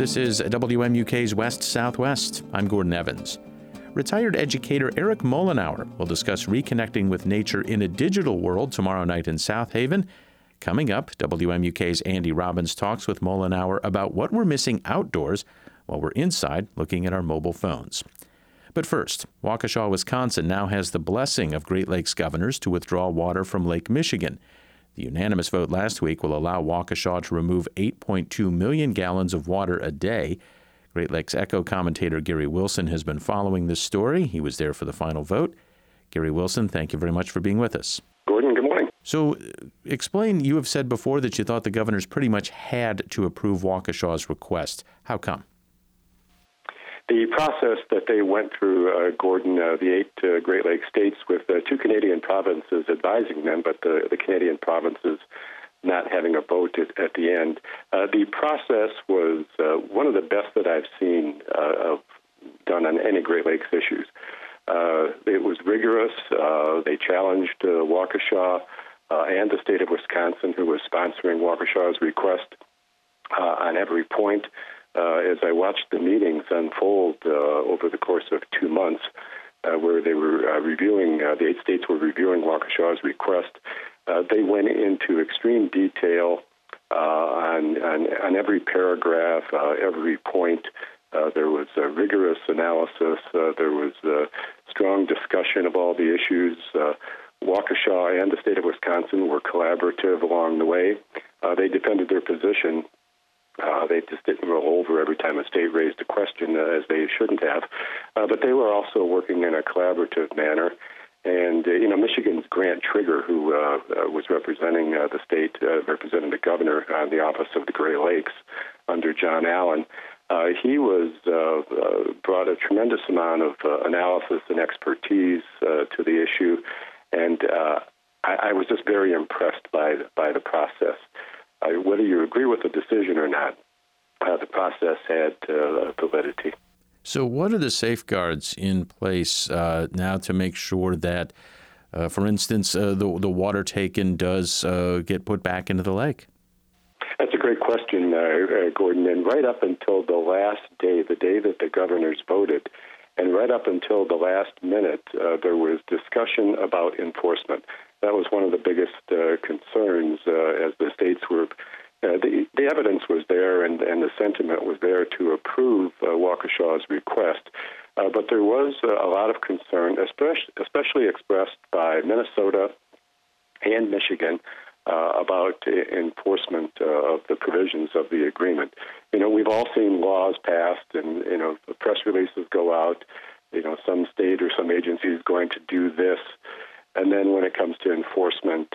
This is WMUK's West Southwest. I'm Gordon Evans. Retired educator Eric Mollenauer will discuss reconnecting with nature in a digital world tomorrow night in South Haven. Coming up, WMUK's Andy Robbins talks with Mollenauer about what we're missing outdoors while we're inside looking at our mobile phones. But first, Waukesha, Wisconsin now has the blessing of Great Lakes governors to withdraw water from Lake Michigan. The unanimous vote last week will allow Waukesha to remove 8.2 million gallons of water a day. Great Lakes Echo commentator Gary Wilson has been following this story. He was there for the final vote. Gary Wilson, thank you very much for being with us. Gordon, good morning. So explain, you have said before that you thought the governors pretty much had to approve Waukesha's request. How come? The process that they went through, Gordon, the 8 Great Lakes states with 2 Canadian provinces advising them, but the Canadian provinces not having a vote at the end. The process was one of the best that I've seen done on any Great Lakes issues. It was rigorous. They challenged Waukesha and the state of Wisconsin, who was sponsoring Waukesha's request on every point. As I watched the meetings unfold over the course of 2 months, where they were reviewing, the 8 states were reviewing Waukesha's request, they went into extreme detail on every paragraph, every point. There was a rigorous analysis. There was a strong discussion of all the issues. Waukesha and the state of Wisconsin were collaborative along the way. They defended their position. They just didn't roll over every time a state raised a question, as they shouldn't have. But they were also working in a collaborative manner. And, Michigan's Grant Trigger, who was representing the state, representing the governor on the office of the Great Lakes under John Allen, he brought a tremendous amount of analysis and expertise to the issue. And I was just very impressed by the process. Whether you agree with the decision or not, the process had validity. So what are the safeguards in place now to make sure that, for instance, the water taken does get put back into the lake? That's a great question, Gordon. And right up until the last day, the day that the governors voted, and right up until the last minute, there was discussion about enforcement. That was one of the biggest concerns as the states were. The evidence was there and the sentiment was there to approve Waukesha's request. But there was a lot of concern, especially expressed by Minnesota and Michigan, about enforcement of the provisions of the agreement. We've all seen laws passed and, the press releases go out, some state or some agency is going to do this. And then when it comes to enforcement,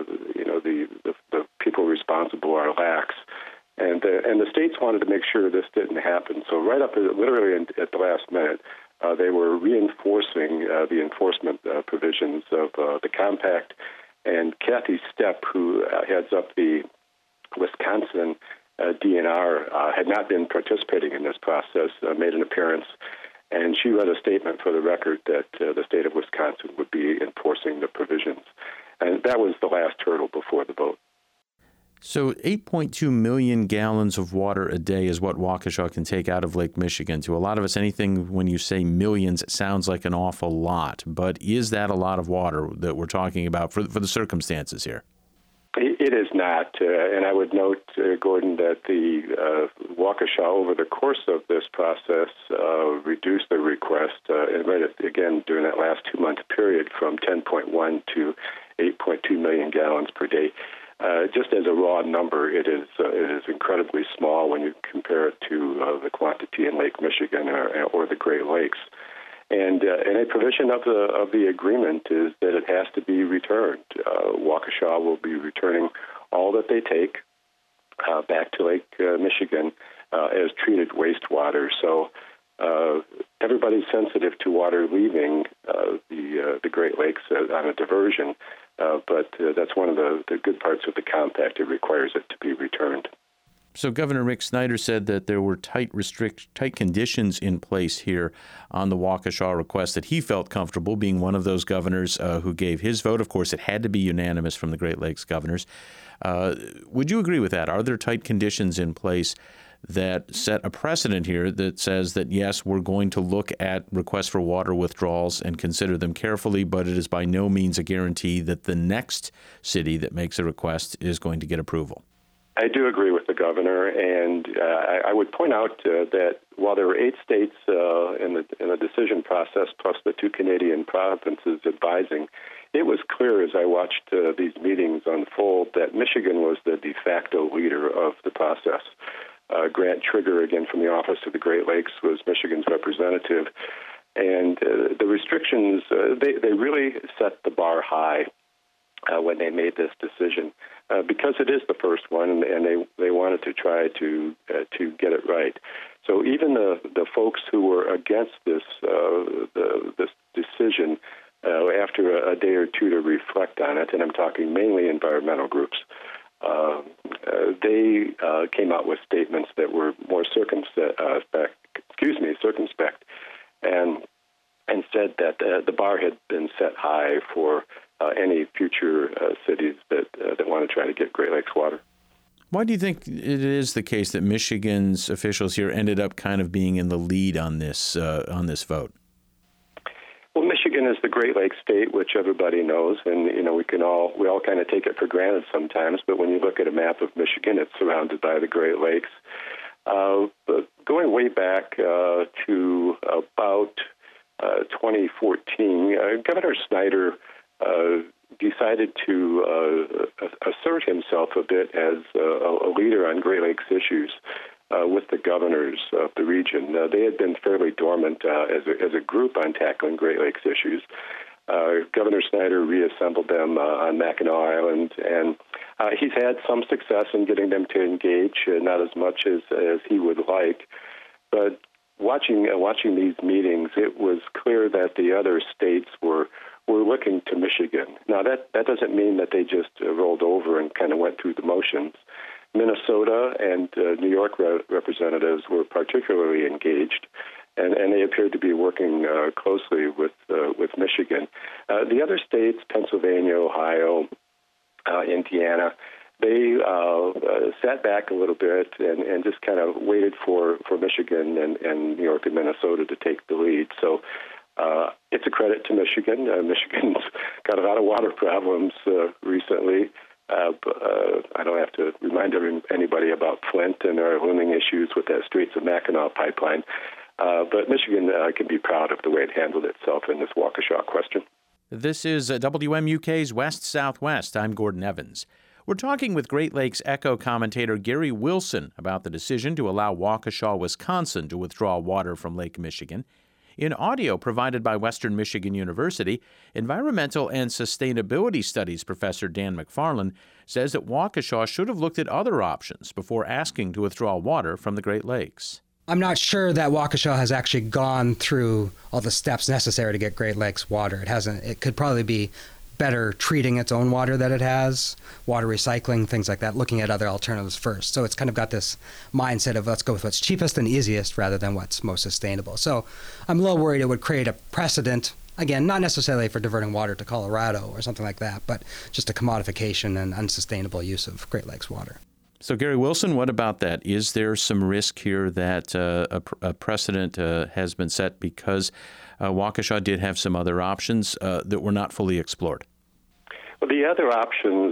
the people responsible are lax. And the states wanted to make sure this didn't happen. So right up literally at the last minute, they were reinforcing the enforcement provisions of the compact. And Kathy Stepp, who heads up the Wisconsin DNR, had not been participating in this process, made an appearance. And she read a statement for the record that the state of Wisconsin would be enforcing the provisions. And that was the last hurdle before the vote. So 8.2 million gallons of water a day is what Waukesha can take out of Lake Michigan. To a lot of us, anything when you say millions, it sounds like an awful lot. But is that a lot of water that we're talking about for the circumstances here? It is not, and I would note, Gordon, that the Waukesha, over the course of this process, reduced their request, and again during that last 2-month period, from 10.1 to 8.2 million gallons per day. Just as a raw number, it is incredibly small when you compare it to the quantity in Lake Michigan or the Great Lakes. And a provision of the agreement is that it has to be returned. Waukesha will be returning all that they take back to Lake Michigan as treated wastewater. So everybody's sensitive to water leaving the Great Lakes on a diversion, but that's one of the good parts of the compact. It requires it to be returned. So Governor Rick Snyder said that there were tight conditions in place here on the Waukesha request, that he felt comfortable being one of those governors who gave his vote. Of course, it had to be unanimous from the Great Lakes governors. Would you agree with that? Are there tight conditions in place that set a precedent here that says that, yes, we're going to look at requests for water withdrawals and consider them carefully, but it is by no means a guarantee that the next city that makes a request is going to get approval. I do agree with the governor, and I would point out that while there were 8 states in the decision process, plus the 2 Canadian provinces advising, it was clear as I watched these meetings unfold that Michigan was the de facto leader of the process. Grant Trigger, again from the Office of the Great Lakes, was Michigan's representative, and the restrictions, they really set the bar high when they made this decision, because it is the first one, and they wanted to try to get it right. So even the folks who were against this decision, after a day or two to reflect on it, and I'm talking mainly environmental groups, they came out with statements that were more circumspect, and said that the bar had been set high for any future cities that want to try to get Great Lakes water. Why do you think it is the case that Michigan's officials here ended up kind of being in the lead on this vote? Well, Michigan is the Great Lakes state, which everybody knows, and we all kind of take it for granted sometimes. But when you look at a map of Michigan, it's surrounded by the Great Lakes. But going way back to about 2014, Governor Snyder decided to assert himself a bit as a leader on Great Lakes issues with the governors of the region. They had been fairly dormant as a group on tackling Great Lakes issues. Governor Snyder reassembled them on Mackinac Island, and he's had some success in getting them to engage, not as much as he would like. But watching these meetings, it was clear that the other states were looking to Michigan. Now, that doesn't mean that they just rolled over and kind of went through the motions. Minnesota and New York representatives were particularly engaged, and they appeared to be working closely with Michigan. The other states, Pennsylvania, Ohio, Indiana, they sat back a little bit and just kind of waited for Michigan and New York and Minnesota to take the lead. So it's a credit to Michigan. Michigan's got a lot of water problems recently. I don't have to remind anybody about Flint and our looming issues with that Straits of Mackinac pipeline. But Michigan can be proud of the way it handled itself in this Waukesha question. This is WMUK's West Southwest. I'm Gordon Evans. We're talking with Great Lakes Echo commentator Gary Wilson about the decision to allow Waukesha, Wisconsin to withdraw water from Lake Michigan. In audio provided by Western Michigan University, Environmental and Sustainability Studies professor Dan McFarland says that Waukesha should have looked at other options before asking to withdraw water from the Great Lakes. I'm not sure that Waukesha has actually gone through all the steps necessary to get Great Lakes water. It hasn't. It could probably be better treating its own water that it has, water recycling, things like that, looking at other alternatives first. So it's kind of got this mindset of let's go with what's cheapest and easiest rather than what's most sustainable. So I'm a little worried it would create a precedent, again, not necessarily for diverting water to Colorado or something like that, but just a commodification and unsustainable use of Great Lakes water. So, Gary Wilson, what about that? Is there some risk here that a precedent has been set because Waukesha did have some other options that were not fully explored? Well, the other options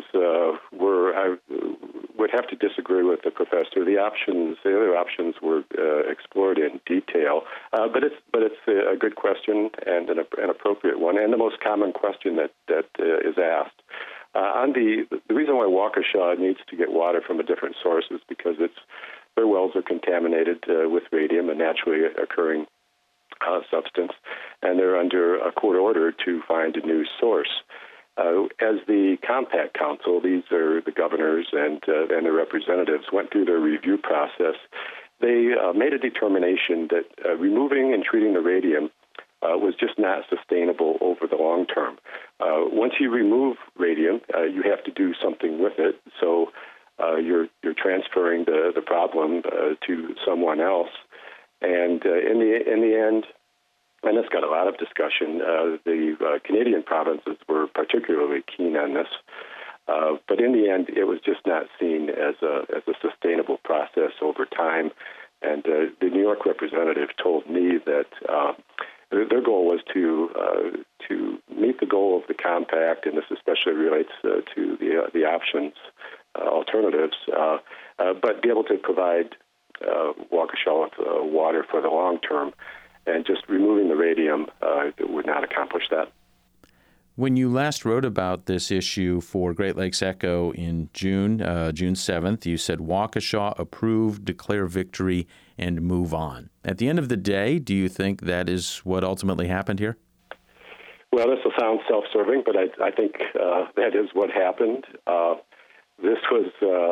I would have to disagree with the professor. The other options were explored in detail, but it's a good question and an appropriate one, and the most common question that is asked. On the reason why Waukesha needs to get water from a different source is because their wells are contaminated with radium, a naturally occurring substance, and they're under a court order to find a new source. As the Compact Council, these are the governors and the representatives, went through their review process, they made a determination that removing and treating the radium was just not sustainable over the long term. Once you remove radium, you have to do something with it. So you're transferring the problem to someone else. And in the end, and it's got a lot of discussion, the Canadian provinces were particularly keen on this. But in the end, it was just not seen as a sustainable process over time. And the New York representative told me that their goal was to meet the goal of the compact, and this especially relates to the options alternatives, but be able to provide Waukesha with water for the long term. And just removing the radium would not accomplish that. When you last wrote about this issue for Great Lakes Echo in June 7th, you said Waukesha approved, declare victory, and move on. At the end of the day, do you think that is what ultimately happened here? Well, this will sound self-serving, but I think that is what happened. This was,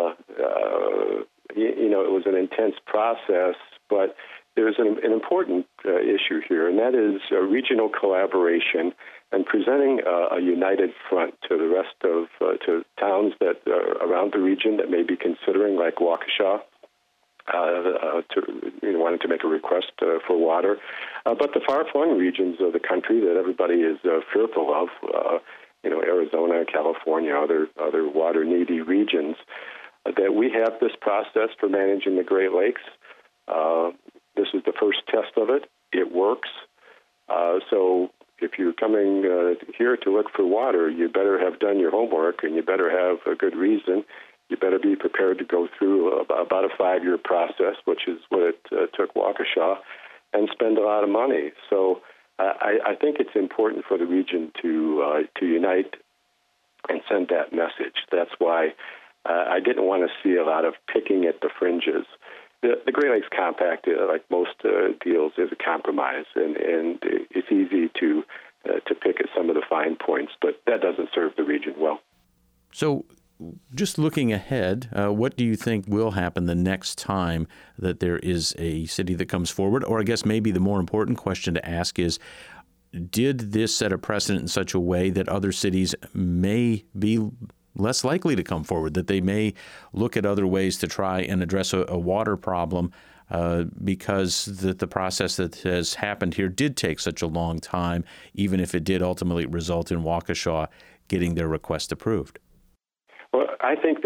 it was an intense process, but there's an important issue here, and that is regional collaboration and presenting a united front to the rest of to towns that are around the region that may be considering, like Waukesha, wanting to make a request for water, but the far-flung regions of the country that everybody is fearful of, Arizona, California, other water-needy regions, that we have this process for managing the Great Lakes. This is the first test of it. It works. So if you're coming here to look for water, you better have done your homework, and you better have a good reason. You better be prepared to go through about a 5-year process, which is what it took Waukesha, and spend a lot of money. So I think it's important for the region to unite and send that message. That's why I didn't want to see a lot of picking at the fringes. The Great Lakes Compact, like most deals, is a compromise, and it's easy to pick at some of the fine points, but that doesn't serve the region well. So just looking ahead, what do you think will happen the next time that there is a city that comes forward? Or I guess maybe the more important question to ask is, did this set a precedent in such a way that other cities may be less likely to come forward, that they may look at other ways to try and address a water problem because the process that has happened here did take such a long time, even if it did ultimately result in Waukesha getting their request approved? Well, I think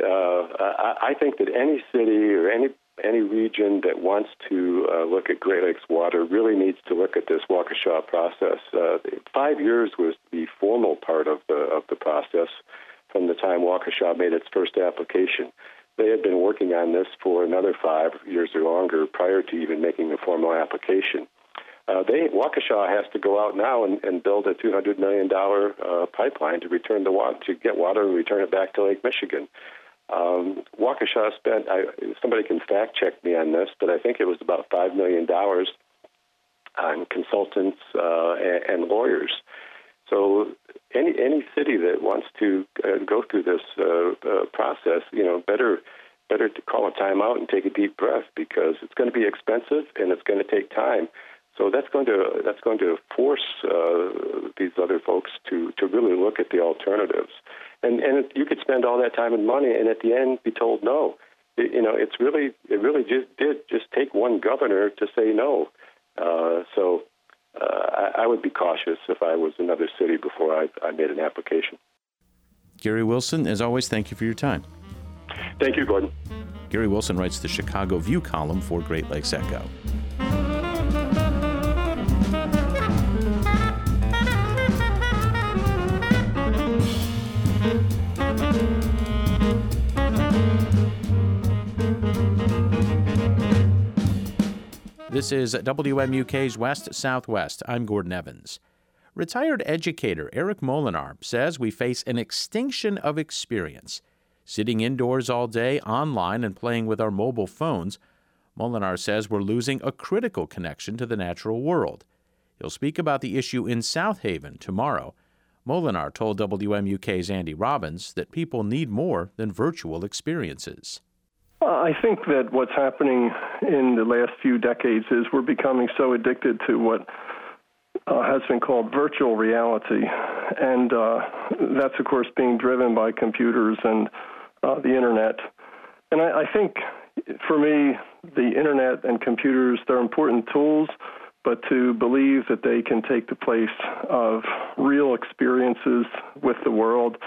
that any city or any region that wants to look at Great Lakes water really needs to look at this Waukesha process. 5 years was the formal part of the process from the time Waukesha made its first application. They had been working on this for another 5 years or longer prior to even making the formal application. Waukesha has to go out now and build a $200 million pipeline to return the water, to get water and return it back to Lake Michigan. Waukesha spent, somebody can fact check me on this, but I think it was about $5 million on consultants and lawyers. So any city that wants to go through this process, better to call a timeout and take a deep breath, because it's going to be expensive and it's going to take time. So that's going to force these other folks to really look at the alternatives. And you could spend all that time and money, and at the end be told no. It really just take one governor to say no. So I would be cautious if I was another city before I made an application. Gary Wilson, as always, thank you for your time. Thank you, Gordon. Gary Wilson writes the Chicago View column for Great Lakes Echo. This is WMUK's West Southwest. I'm Gordon Evans. Retired educator Eric Molinar says we face an extinction of experience. Sitting indoors all day, online, and playing with our mobile phones, Molinar says we're losing a critical connection to the natural world. He'll speak about the issue in South Haven tomorrow. Molinar told WMUK's Andy Robbins that people need more than virtual experiences. I think that what's happening in the last few decades is we're becoming so addicted to what has been called virtual reality. And that's, of course, being driven by computers and the Internet. And I think, for me, the Internet and computers, they're important tools, but to believe that they can take the place of real experiences with the world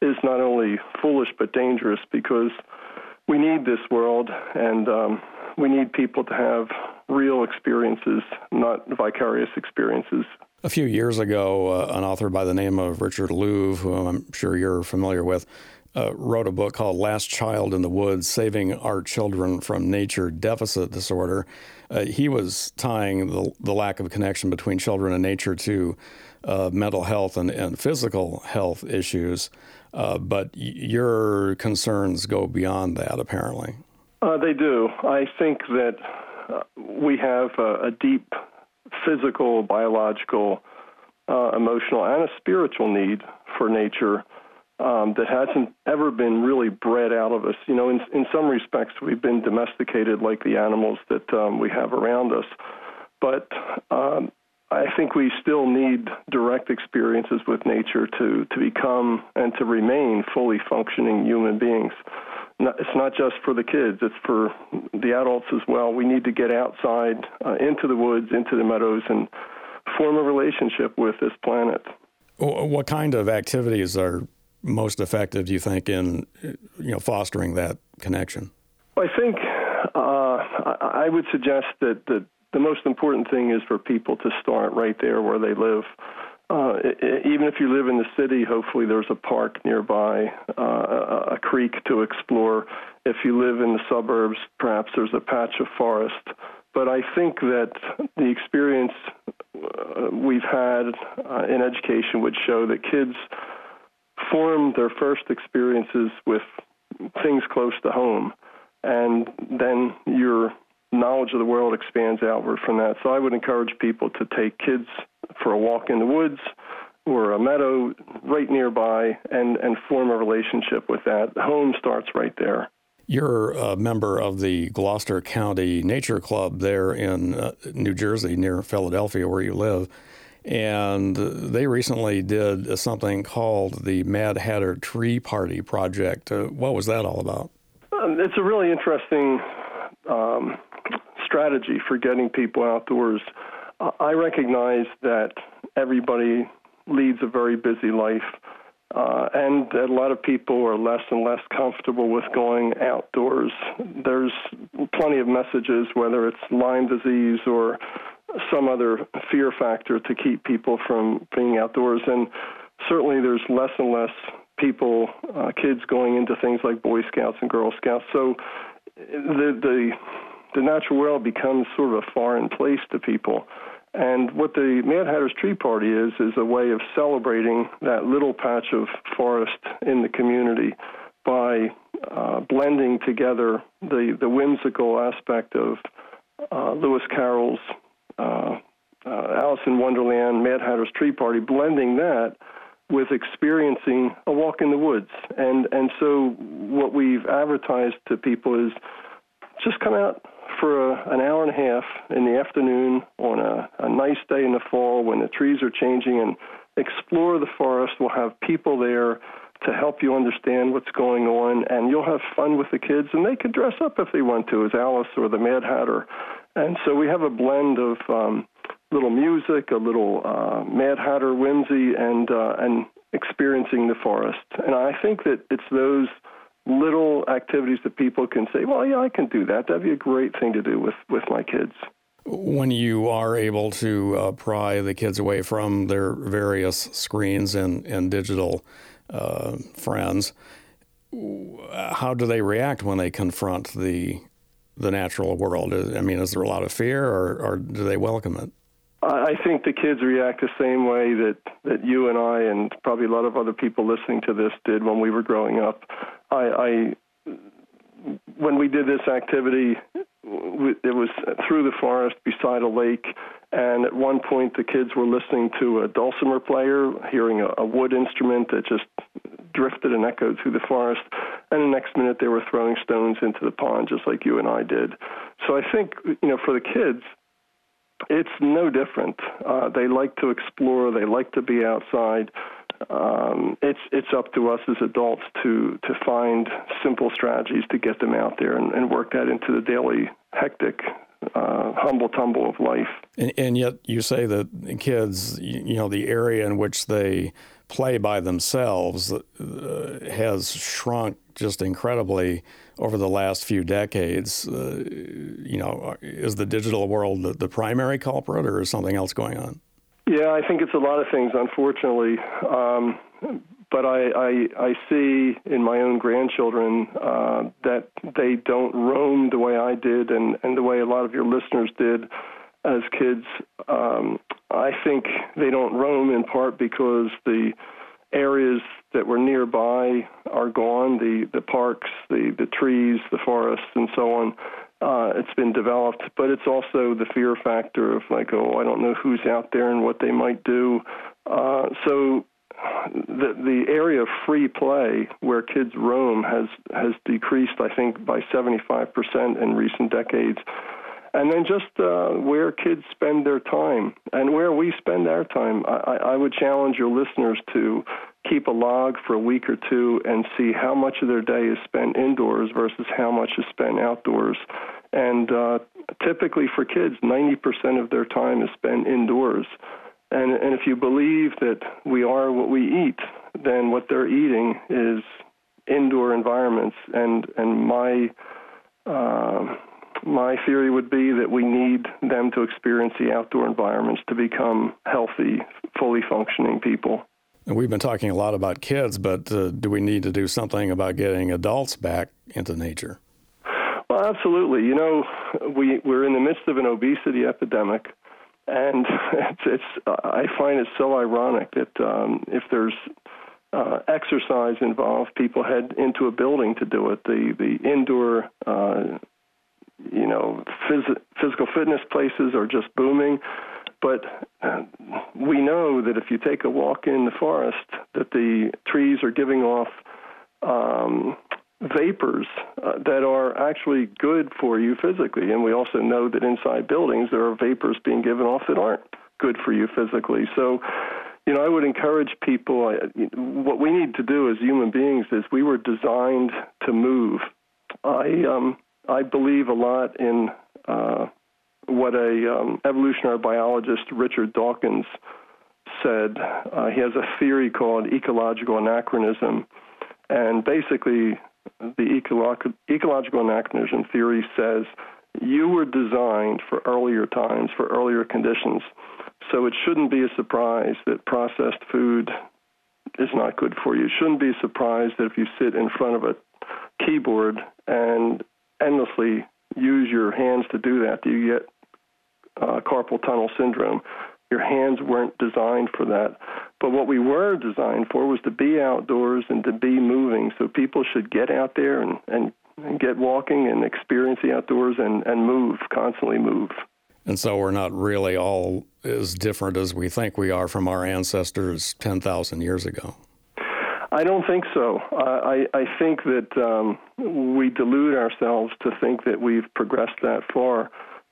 is not only foolish but dangerous, because we need this world, and we need people to have real experiences, not vicarious experiences. A few years ago, an author by the name of Richard Louv, who I'm sure you're familiar with, wrote a book called Last Child in the Woods, Saving Our Children from Nature Deficit Disorder. He was tying the lack of connection between children and nature to mental health and physical health issues. But your concerns go beyond that, apparently. They do. I think that we have a deep physical, biological, emotional, and a spiritual need for nature that hasn't ever been really bred out of us. You know, in some respects, we've been domesticated like the animals that we have around us. But I think we still need direct experiences with nature to become and to remain fully functioning human beings. It's not just for the kids, it's for the adults as well. We need to get outside into the woods, into the meadows, and form a relationship with this planet. What kind of activities are most effective, do you think, in fostering that connection? I think I would suggest that the most important thing is for people to start right there where they live. Even if you live in the city, hopefully there's a park nearby, a creek to explore. If you live in the suburbs, perhaps there's a patch of forest. But I think that the experience we've had in education would show that kids form their first experiences with things close to home, and then your knowledge of the world expands outward from that. So I would encourage people to take kids for a walk in the woods or a meadow right nearby and form a relationship with that. Home starts right there. You're a member of the Gloucester County Nature Club there in New Jersey, near Philadelphia, where you live. And they recently did something called the Mad Hatter Tree Party Project. What was that all about? It's a really interesting strategy for getting people outdoors. I recognize that everybody leads a very busy life, and that a lot of people are less and less comfortable with going outdoors. There's plenty of messages, whether it's Lyme disease or some other fear factor to keep people from being outdoors. And certainly there's less and less people, kids going into things like Boy Scouts and Girl Scouts. So the natural world becomes sort of a foreign place to people. And what the Mad Hatter's Tree Party is a way of celebrating that little patch of forest in the community by blending together the whimsical aspect of Lewis Carroll's Alice in Wonderland, Mad Hatter's Tree Party, blending that with experiencing a walk in the woods. And so what we've advertised to people is just come out for an hour and a half in the afternoon on a nice day in the fall when the trees are changing and explore the forest. We'll have people there to help you understand what's going on, and you'll have fun with the kids, and they can dress up if they want to as Alice or the Mad Hatter. And so we have a blend of little music, a little Mad Hatter whimsy, and experiencing the forest. And I think that it's those little activities that people can say, well, yeah, I can do that. That'd be a great thing to do with my kids. When you are able to pry the kids away from their various screens and digital friends, how do they react when they confront the natural world? I mean, is there a lot of fear, or do they welcome it? I think the kids react the same way that you and I and probably a lot of other people listening to this did when we were growing up. When we did this activity, it was through the forest beside a lake, and at one point the kids were listening to a dulcimer player, hearing a wood instrument that just drifted and echoed through the forest, and the next minute they were throwing stones into the pond just like you and I did. So I think, for the kids, it's no different. They like to explore. They like to be outside. It's up to us as adults to find simple strategies to get them out there and work that into the daily hectic humble tumble of life. And yet you say that kids, the area in which they play by themselves has shrunk just incredibly over the last few decades. Is the digital world the primary culprit, or is something else going on? Yeah, I think it's a lot of things, unfortunately. But I see in my own grandchildren that they don't roam the way I did and the way a lot of your listeners did as kids. I think they don't roam in part because the areas that were nearby are gone, the parks, the trees, the forests, and so on. It's been developed, but it's also the fear factor of like, oh, I don't know who's out there and what they might do. So the area of free play where kids roam has decreased, I think, by 75% in recent decades. And then just where kids spend their time and where we spend our time. I would challenge your listeners to keep a log for a week or two and see how much of their day is spent indoors versus how much is spent outdoors. And typically for kids, 90% of their time is spent indoors. And if you believe that we are what we eat, then what they're eating is indoor environments. And my theory would be that we need them to experience the outdoor environments to become healthy, fully functioning people. And we've been talking a lot about kids, but do we need to do something about getting adults back into nature? Well, absolutely. We're in the midst of an obesity epidemic, and I find it so ironic that if there's exercise involved, people head into a building to do it. The indoor physical fitness places are just booming. But we know that if you take a walk in the forest, that the trees are giving off vapors that are actually good for you physically. And we also know that inside buildings there are vapors being given off that aren't good for you physically. So, I would encourage people, what we need to do as human beings is we were designed to move. I believe a lot in what a evolutionary biologist, Richard Dawkins, said. He has a theory called ecological anachronism, and basically the ecological anachronism theory says you were designed for earlier times, for earlier conditions, so it shouldn't be a surprise that processed food is not good for you. It shouldn't be a surprise that if you sit in front of a keyboard and endlessly use your hands to do that, you get carpal tunnel syndrome. Your hands weren't designed for that. But what we were designed for was to be outdoors and to be moving. So people should get out there and get walking and experience the outdoors and move, constantly move. And so we're not really all as different as we think we are from our ancestors 10,000 years ago. I don't think so. I think that we delude ourselves to think that we've progressed that far.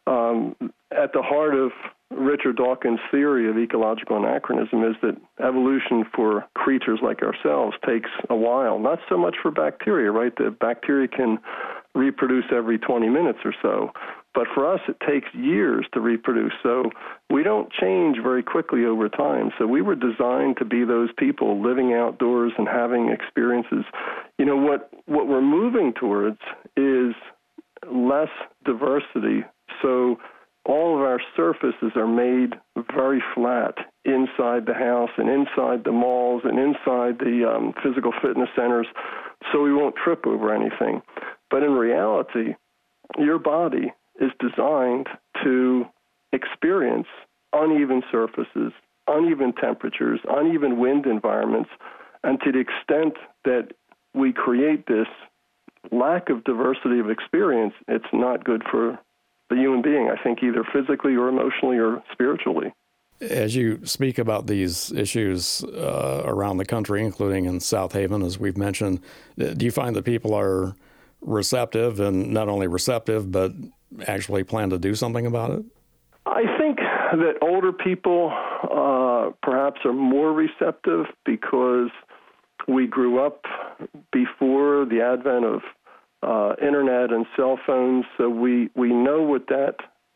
At the heart of Richard Dawkins' theory of ecological anachronism is that evolution for creatures like ourselves takes a while. Not so much for bacteria, right? The bacteria can reproduce every 20 minutes or so. But for us, it takes years to reproduce. So we don't change very quickly over time. So we were designed to be those people living outdoors and having experiences. What we're moving towards is less diversity. So all of our surfaces are made very flat inside the house and inside the malls and inside the physical fitness centers, so we won't trip over anything. But in reality, your body is designed to experience uneven surfaces, uneven temperatures, uneven wind environments, and to the extent that we create this lack of diversity of experience, it's not good for the human being, I think, either physically or emotionally or spiritually. As you speak about these issues around the country, including in South Haven, as we've mentioned, do you find that people are receptive, and not only receptive, but actually plan to do something about it? I think that older people perhaps are more receptive because we grew up before the advent of internet and cell phones, so we know what that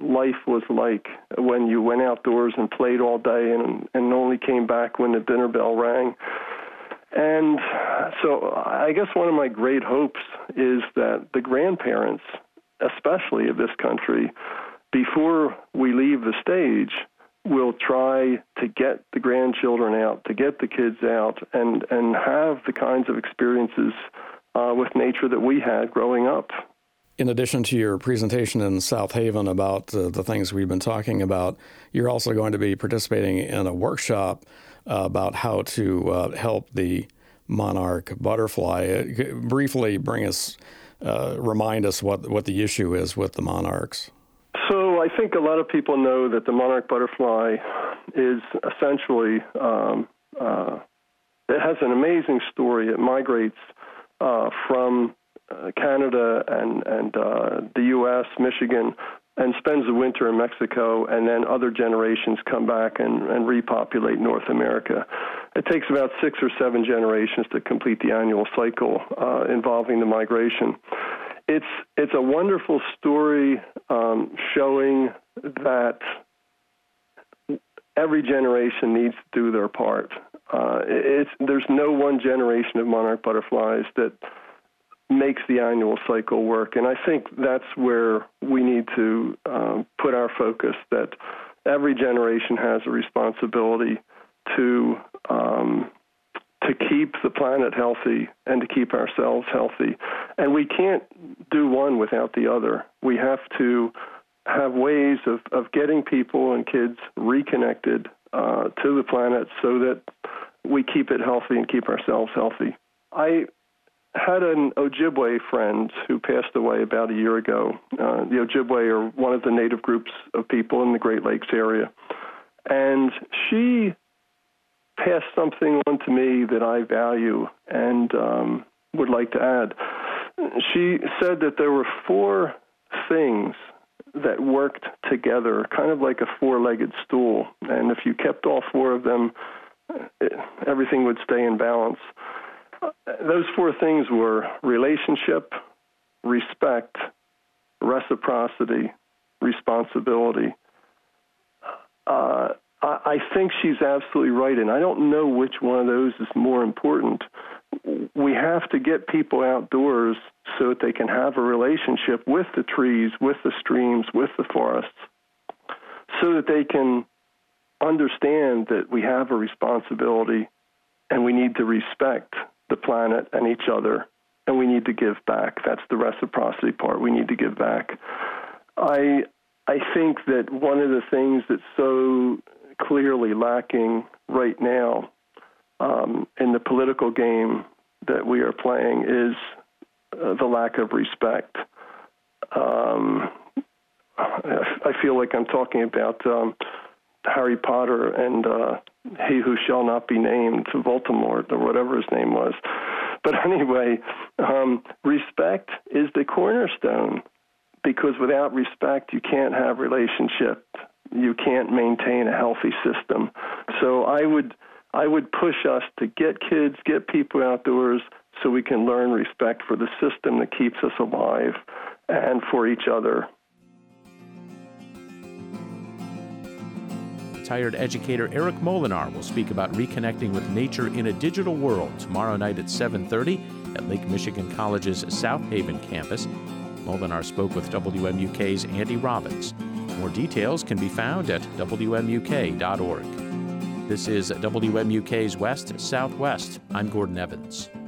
life was like when you went outdoors and played all day and only came back when the dinner bell rang. And so I guess one of my great hopes is that the grandparents, especially of this country, before we leave the stage, will try to get the grandchildren out, to get the kids out, and have the kinds of experiences with nature that we had growing up. In addition to your presentation in South Haven about the things we've been talking about, you're also going to be participating in a workshop about how to help the monarch butterfly. Briefly remind us what the issue is with the monarchs. So I think a lot of people know that the monarch butterfly is essentially, it has an amazing story. It migrates from Canada and the U.S., Michigan, and spends the winter in Mexico, and then other generations come back and repopulate North America. It takes about 6 or 7 generations to complete the annual cycle involving the migration. It's a wonderful story showing that every generation needs to do their part. There's no one generation of monarch butterflies that makes the annual cycle work, and I think that's where we need to put our focus, that every generation has a responsibility to keep the planet healthy and to keep ourselves healthy. And we can't do one without the other. We have to have ways of getting people and kids reconnected to the planet so that we keep it healthy and keep ourselves healthy. I had an Ojibwe friend who passed away about a year ago. The Ojibwe are one of the native groups of people in the Great Lakes area. And she passed something on to me that I value and would like to add. She said that there were 4 things that worked together, kind of like a 4-legged stool. And if you kept all 4 of them, everything would stay in balance. Those 4 things were relationship, respect, reciprocity, responsibility. I think she's absolutely right, and I don't know which one of those is more important. We have to get people outdoors so that they can have a relationship with the trees, with the streams, with the forests, so that they can understand that we have a responsibility and we need to respect the planet and each other, and we need to give back. That's the reciprocity part. We need to give back. I think that one of the things that's so clearly lacking right now in the political game that we are playing is the lack of respect. I feel like I'm talking about Harry Potter and he who shall not be named, Voldemort, or whatever his name was. But anyway, respect is the cornerstone, because without respect, you can't have relationship. You can't maintain a healthy system. So I would push us to get kids, get people outdoors, so we can learn respect for the system that keeps us alive and for each other. Retired educator Eric Molinar will speak about reconnecting with nature in a digital world tomorrow night at 7:30 at Lake Michigan College's South Haven campus. Molinar spoke with WMUK's Andy Robbins. More details can be found at WMUK.org. This is WMUK's West Southwest. I'm Gordon Evans.